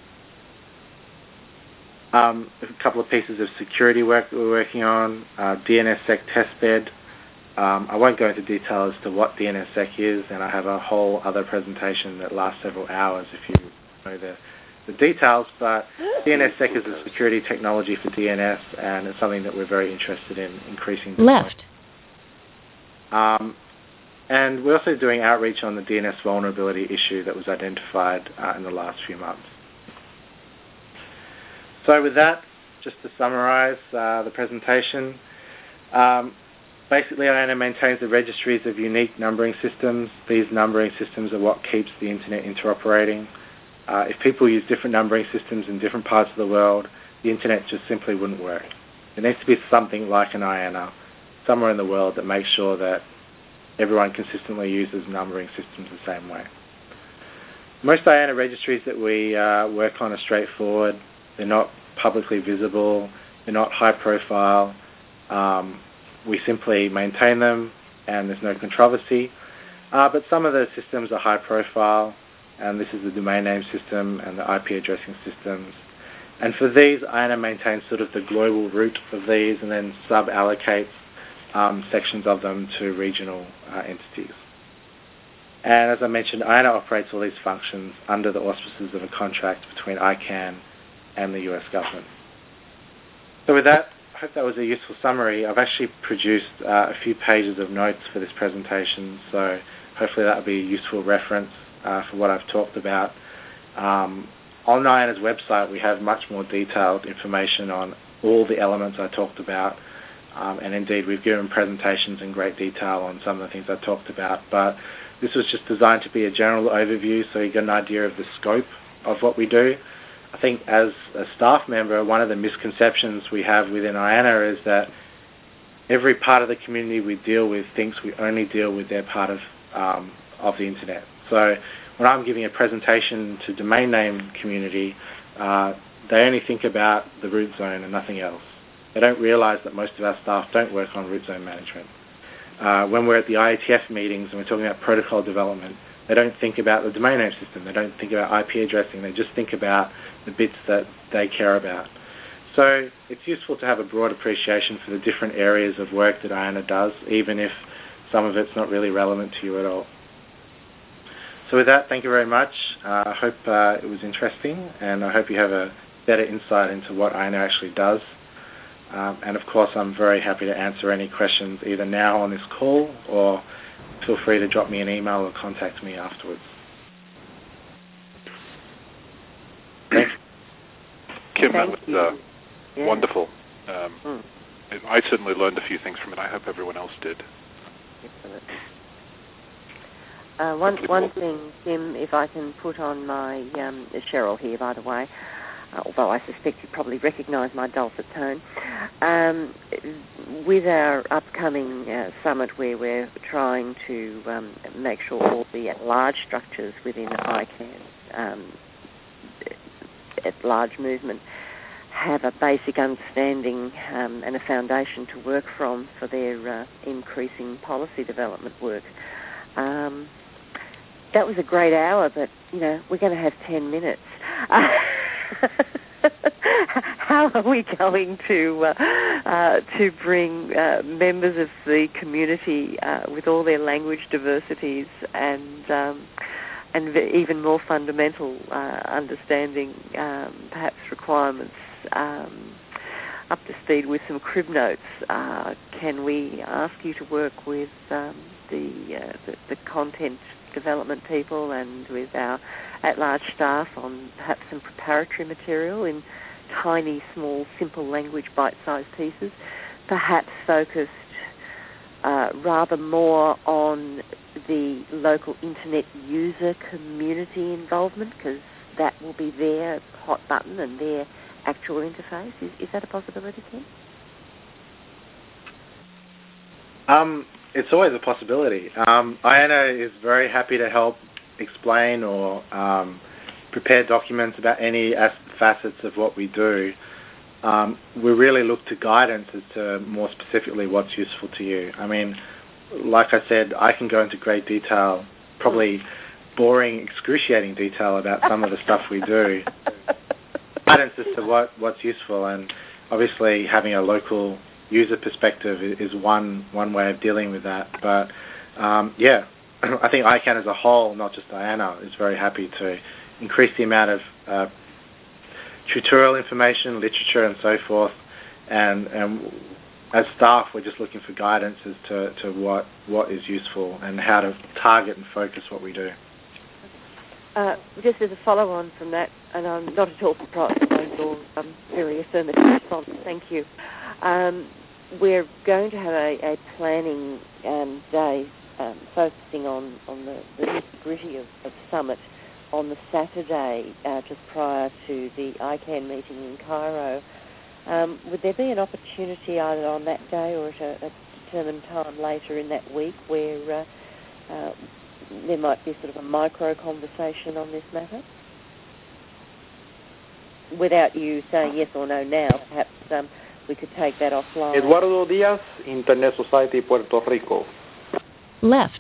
A couple of pieces of security work that we're working on, DNSSEC testbed. I won't go into detail as to what DNSSEC is, and I have a whole other presentation that lasts several hours if you know the details, but DNSSEC is a security technology for DNS, and it's something that we're very interested in increasing. Left. And we're also doing outreach on the DNS vulnerability issue that was identified in the last few months. So with that, just to summarize the presentation, basically IANA maintains the registries of unique numbering systems. These numbering systems are what keeps the internet interoperating. If people use different numbering systems in different parts of the world, the internet just simply wouldn't work. There needs to be something like an IANA somewhere in the world that makes sure that everyone consistently uses numbering systems the same way. Most IANA registries that we work on are straightforward. They're not publicly visible. They're not high profile. We simply maintain them, and there's no controversy. But some of the systems are high profile, and this is the domain name system and the IP addressing systems. And for these, IANA maintains sort of the global root of these and then sub-allocates sections of them to regional entities. And as I mentioned, IANA operates all these functions under the auspices of a contract between ICANN and the US government. So with that, I hope that was a useful summary. I've actually produced a few pages of notes for this presentation, so hopefully that will be a useful reference for what I've talked about. On IANA's website, we have much more detailed information on all the elements I talked about, and indeed we've given presentations in great detail on some of the things I talked about, but this was just designed to be a general overview so you get an idea of the scope of what we do. I think as a staff member, one of the misconceptions we have within IANA is that every part of the community we deal with thinks we only deal with their part of the internet. So when I'm giving a presentation to domain name community, they only think about the root zone and nothing else. They don't realize that most of our staff don't work on root zone management. When we're at the IETF meetings and we're talking about protocol development, they don't think about the domain name system. They don't think about IP addressing. They just think about the bits that they care about. So it's useful to have a broad appreciation for the different areas of work that IANA does, even if some of it's not really relevant to you at all. So with that, thank you very much. I hope it was interesting, and I hope you have a better insight into what IANA actually does. And of course, I'm very happy to answer any questions either now on this call, or feel free to drop me an email or contact me afterwards. Thanks. Kim, that was wonderful. I certainly learned a few things from it. I hope everyone else did. One thing, Kim, if I can put on my Cheryl here, by the way, although I suspect you probably recognise my dulcet tone, with our upcoming summit where we're trying to make sure all the at-large structures within ICANN, at-large movement, have a basic understanding and a foundation to work from for their increasing policy development work. That was a great hour, but, we're going to have 10 minutes. How are we going to bring members of the community with all their language diversities and even more fundamental understanding, perhaps requirements, up to speed with some crib notes? Can we ask you to work with the content development people and with our at-large staff on perhaps some preparatory material in tiny, small, simple language bite-sized pieces, perhaps focused rather more on the local internet user community involvement, because that will be their hot button and their actual interface. Is that a possibility, Kim? It's always a possibility. IANA is very happy to help explain or prepare documents about any facets of what we do. We really look to guidance as to more specifically what's useful to you. I mean, like I said, I can go into great detail, probably boring, excruciating detail about some of the stuff we do. Guidance as to what's useful, and obviously having a local user perspective is one way of dealing with that. But yeah, I think ICANN as a whole, not just IANA, is very happy to increase the amount of tutorial information, literature, and so forth. And as staff, we're just looking for guidance as to what is useful and how to target and focus what we do. Just as a follow-on from that, and I'm not at all surprised by your very affirmative response, thank you. We're going to have a planning day focusing on the nitty-gritty of Summit on the Saturday just prior to the ICANN meeting in Cairo. Would there be an opportunity either on that day or at a determined time later in that week where there might be sort of a micro conversation on this matter? Without you saying yes or no now, perhaps we could take that offline. Eduardo Díaz, Internet Society, Puerto Rico. Left.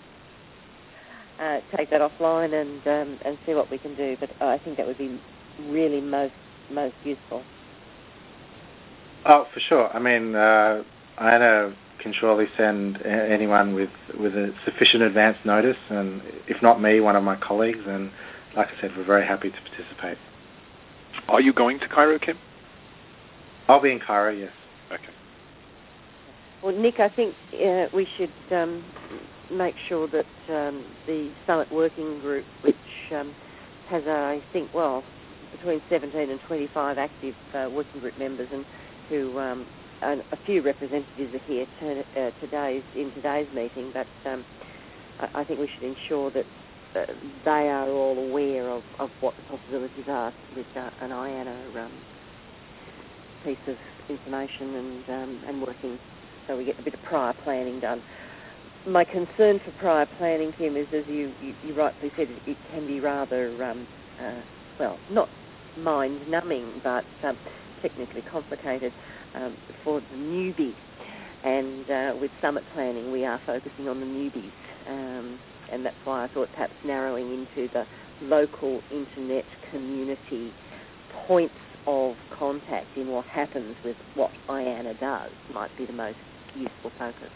Take that offline and see what we can do. But I think that would be really most useful. Oh, for sure. I mean, IANA can surely send anyone with a sufficient advance notice, and if not me, one of my colleagues. And like I said, we're very happy to participate. Are you going to Cairo, Kim? I'll be in Cairo, yes. Okay. Well, Nick, I think we should make sure that the Summit Working Group, which has, I think, between 17 and 25 active working group members, and who and a few representatives are here in today's meeting, but I think we should ensure that they are all aware of what the possibilities are with an IANA piece of information and working, so we get a bit of prior planning done. My concern for prior planning, Kim, is, as you rightly said, it can be rather, not mind-numbing, but technically complicated for the newbie. And with Summit planning, we are focusing on the newbies. And that's why I thought perhaps narrowing into the local internet community points of contact in what happens with what IANA does might be the most useful focus.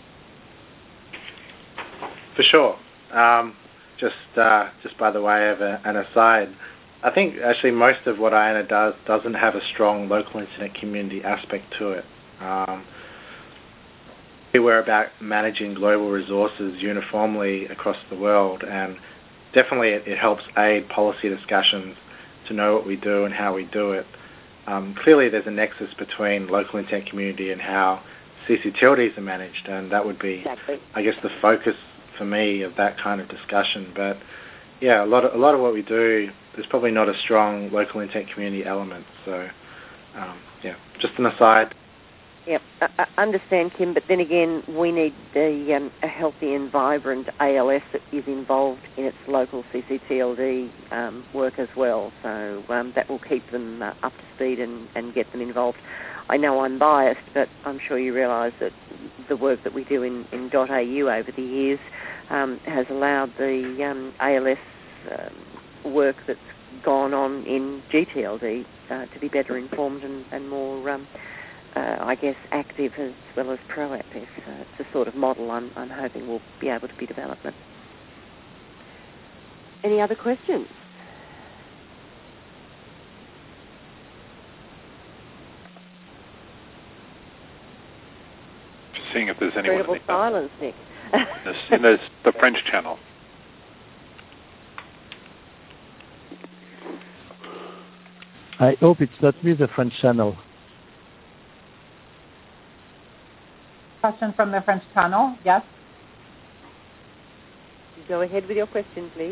For sure. Just by the way of an aside, I think actually most of what IANA does doesn't have a strong local internet community aspect to it. We're about managing global resources uniformly across the world, and definitely it helps aid policy discussions to know what we do and how we do it. Clearly there's a nexus between local internet community and how CCTLDs are managed, and that would be, exactly, I guess, the focus for me of that kind of discussion. But yeah, a lot of what we do, there's probably not a strong local internet community element. So yeah, just an aside. Yep, I understand, Kim, but then again, we need a healthy and vibrant ALS that is involved in its local CCTLD work as well, so that will keep them up to speed and get them involved. I know I'm biased, but I'm sure you realise that the work that we do in .au over the years has allowed the ALS work that's gone on in GTLD to be better informed and more I guess, active as well as proactive. It's the sort of model I'm hoping will be able to be developed. Any other questions? Just seeing if there's anyone. Incredible silence, Nick. There's the French channel. I hope it's not me, the French channel. Question from the French channel, yes? Go ahead with your question, please.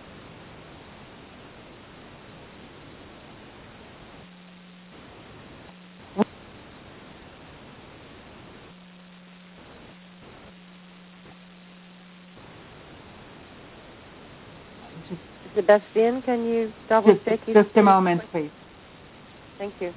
Sebastian, can you double check? Just a moment, please. Thank you.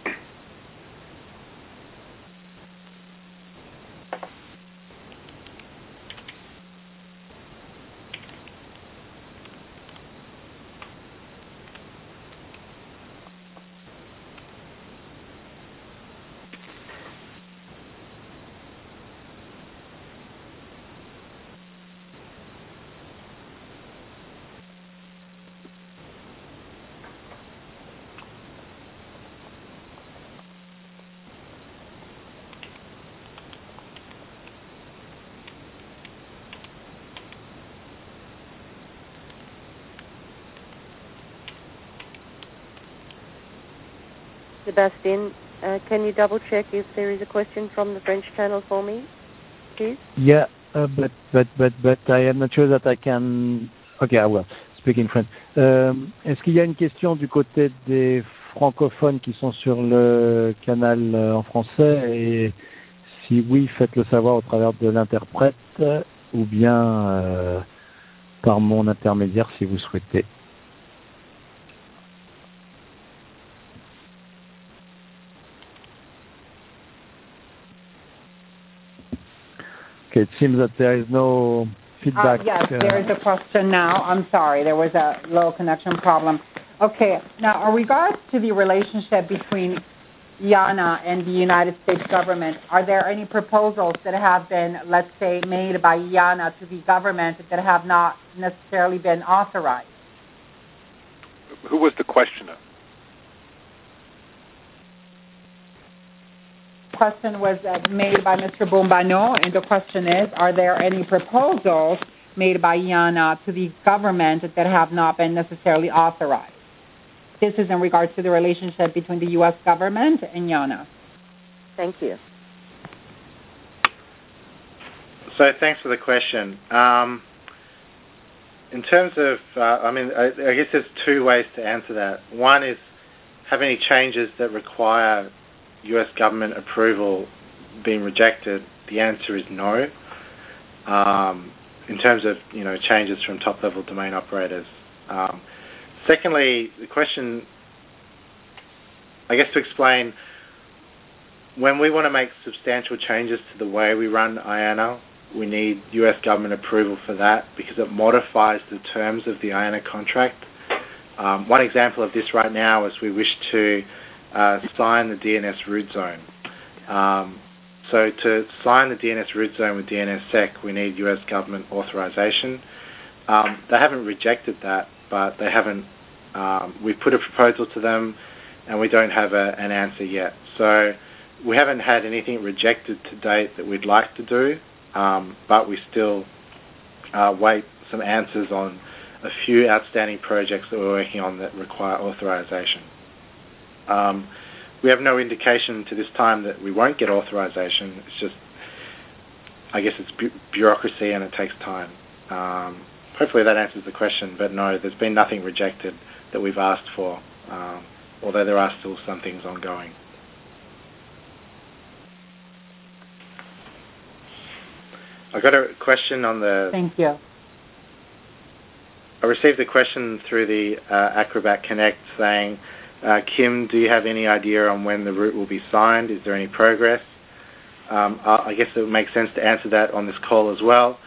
Sebastian, can you double check if there is a question from the French channel for me, please? Yeah, but I am not sure that I can. Okay, I will speak in French. Est-ce qu'il y a une question du côté des francophones qui sont sur le canal en français, et si oui, faites-le savoir au travers de l'interprète ou bien par mon intermédiaire si vous souhaitez. It seems that there is no feedback. Yes, there is a question now. I'm sorry, there was a low connection problem. Okay, now in regards to the relationship between IANA and the United States government, are there any proposals that have been, let's say, made by IANA to the government that have not necessarily been authorized? Who was the questioner? Question was made by Mr. Bombano, and the question is, are there any proposals made by IANA to the government that have not been necessarily authorized? This is in regards to the relationship between the U.S. government and IANA. Thank you. So thanks for the question. In terms of, I guess there's two ways to answer that. One is, have any changes that require U.S. government approval being rejected? The answer is no. In terms of changes from top-level domain operators. Secondly, the question, I guess to explain, when we want to make substantial changes to the way we run IANA, we need U.S. government approval for that because it modifies the terms of the IANA contract. One example of this right now is we wish to sign the DNS root zone. So to sign the DNS root zone with DNSSEC, we need US government authorization. They haven't rejected that, but they haven't. We've put a proposal to them, and we don't have an answer yet. So we haven't had anything rejected to date that we'd like to do, but we still wait some answers on a few outstanding projects that we're working on that require authorization. We have no indication to this time that we won't get authorization. It's just, I guess it's bureaucracy and it takes time. Hopefully that answers the question, but no, there's been nothing rejected that we've asked for, although there are still some things ongoing. I got a question on the... Thank you. I received a question through the Acrobat Connect saying, Kim, do you have any idea on when the route will be signed? Is there any progress? I guess it would make sense to answer that on this call as well.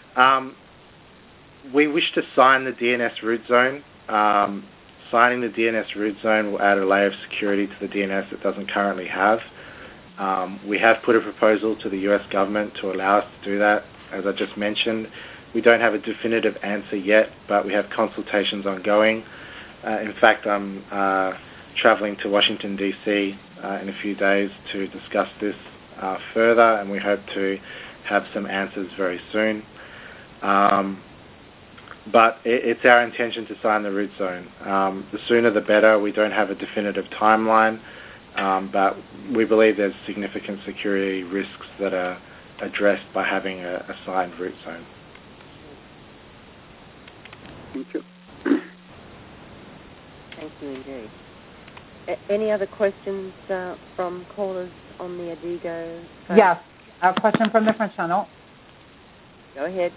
We wish to sign the DNS root zone. Signing the DNS root zone will add a layer of security to the DNS it doesn't currently have. We have put a proposal to the US government to allow us to do that, as I just mentioned. We don't have a definitive answer yet, but we have consultations ongoing. In fact, I'm traveling to Washington, D.C. in a few days to discuss this further, and we hope to have some answers very soon. But it's our intention to sign the root zone. The sooner the better. We don't have a definitive timeline, but we believe there's significant security risks that are addressed by having a signed root zone. Thank you. Thank you indeed. Any other questions from callers on the Adigo phone? Yes, a question from the French channel. Go ahead.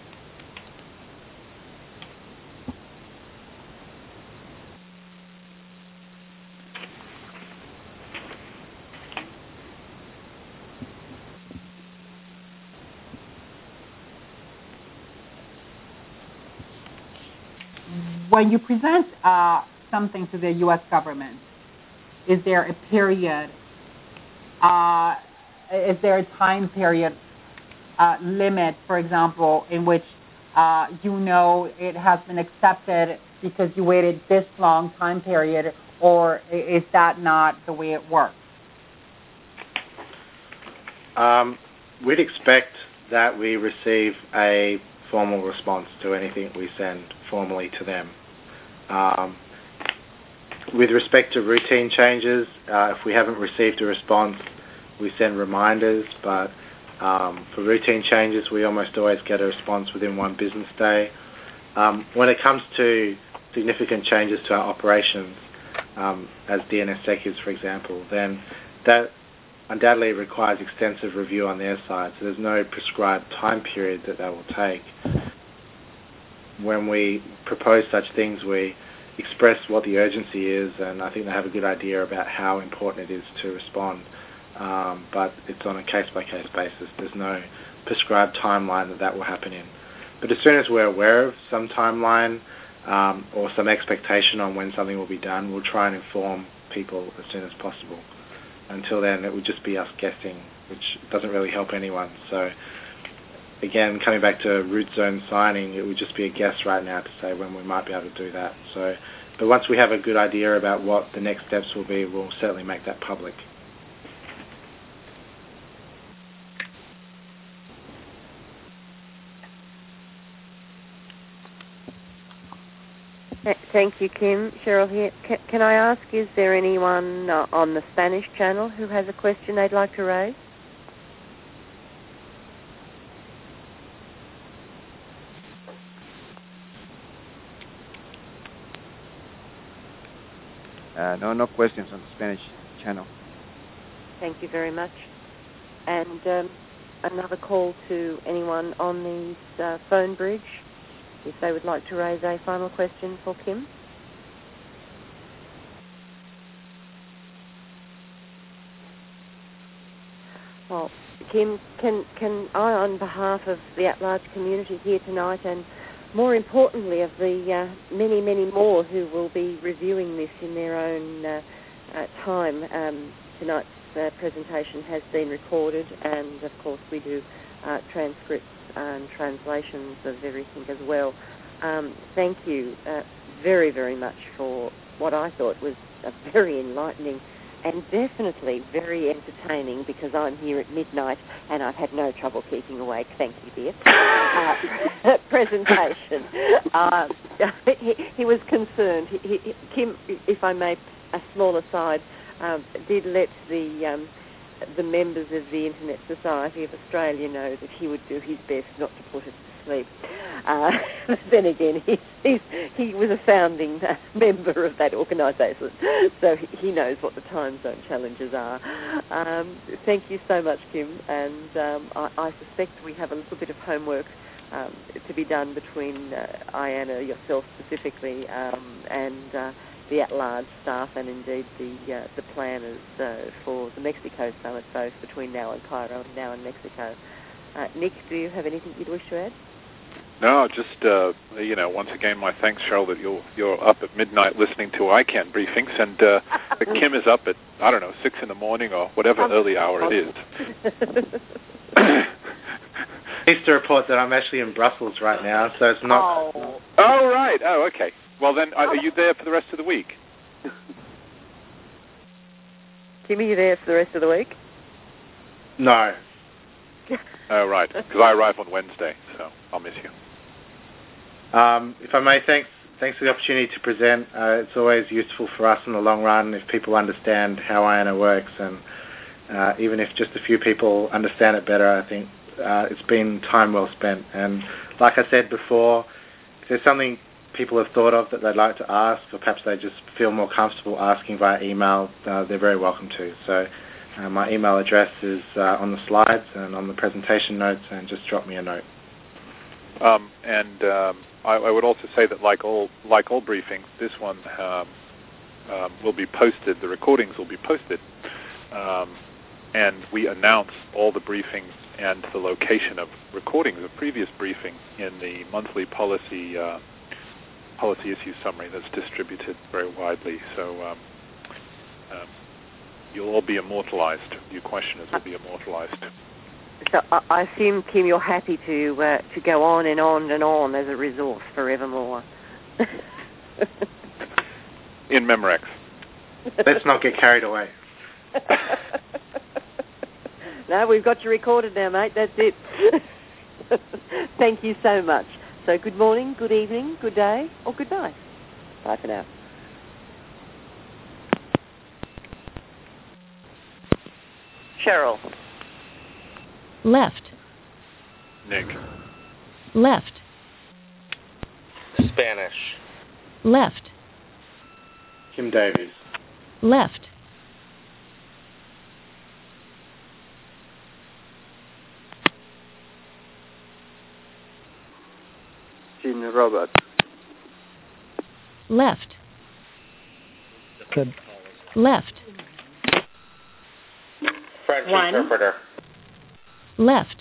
When you present something to the U.S. government, is there a period, is there a time period limit, for example, in which it has been accepted because you waited this long time period, or is that not the way it works? We'd expect that we receive a formal response to anything we send formally to them. With respect to routine changes, if we haven't received a response, we send reminders, but for routine changes, we almost always get a response within one business day. When it comes to significant changes to our operations, as DNSSEC is, for example, then that undoubtedly requires extensive review on their side, so there's no prescribed time period that will take. When we propose such things, we express what the urgency is, and I think they have a good idea about how important it is to respond. But it's on a case-by-case basis. There's no prescribed timeline that will happen in. But as soon as we're aware of some timeline or some expectation on when something will be done, we'll try and inform people as soon as possible. Until then, it would just be us guessing, which doesn't really help anyone. So again, coming back to root zone signing, it would just be a guess right now to say when we might be able to do that. So, but once we have a good idea about what the next steps will be, we'll certainly make that public. Thank you, Kim. Cheryl here. Can I ask, is there anyone on the Spanish channel who has a question they'd like to raise? No questions on the Spanish channel. Thank you very much. And another call to anyone on the phone bridge, if they would like to raise a final question for Kim. Well, Kim, can I, on behalf of the at-large community here tonight, and more importantly of the many, many more who will be reviewing this in their own time, tonight's presentation has been recorded, and of course we do transcripts and translations of everything as well. Thank you very, very much for what I thought was a very enlightening and definitely very entertaining, because I'm here at midnight and I've had no trouble keeping awake, thank you, dear, presentation. He was concerned. Kim, if I may, a small aside, did let the members of the Internet Society of Australia know that he would do his best not to put us to sleep. Then again, he was a founding member of that organisation, so he knows what the time zone challenges are. Thank you so much, Kim, and I suspect we have a little bit of homework to be done between IANA, yourself specifically, and the at-large staff, and indeed the planners for the Mexico summit, both between now and Cairo and now in Mexico. Nick, do you have anything you'd wish to add? No, just once again, my thanks, Cheryl, that you're up at midnight listening to ICANN briefings, and Kim is up at 6 in the morning or whatever early hour it is. Pleased to report that I'm actually in Brussels right now, so it's not. Oh right. Oh, okay. Well then, are you there for the rest of the week? Kim, are you there for the rest of the week? No. Oh, right. Because I arrive on Wednesday, so I'll miss you. If I may, thanks for the opportunity to present. It's always useful for us in the long run if people understand how IANA works, and even if just a few people understand it better, I think it's been time well spent. And like I said before, if there's something people have thought of that they'd like to ask, or perhaps they just feel more comfortable asking via email, they're very welcome to. So my email address is on the slides and on the presentation notes, and just drop me a note. I would also say that like all briefings, this one will be posted, the recordings will be posted, and we announce all the briefings and the location of recordings of previous briefings in the monthly policy issue summary that's distributed very widely. So you'll all be immortalized. Your questioners will be immortalized. So I assume, Kim, you're happy to go on and on and on as a resource forevermore. In Memorex. Let's not get carried away. No, we've got you recorded now, mate. That's it. Thank you so much. So good morning, good evening, good day, or good night. Bye for now. Cheryl. Left. Nick. Left. Spanish. Left. Kim Davies. Left. Gene Robert. Left. Good. Left. French One. interpreter. Left.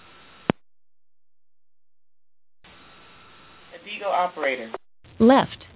Adigo operator. Left.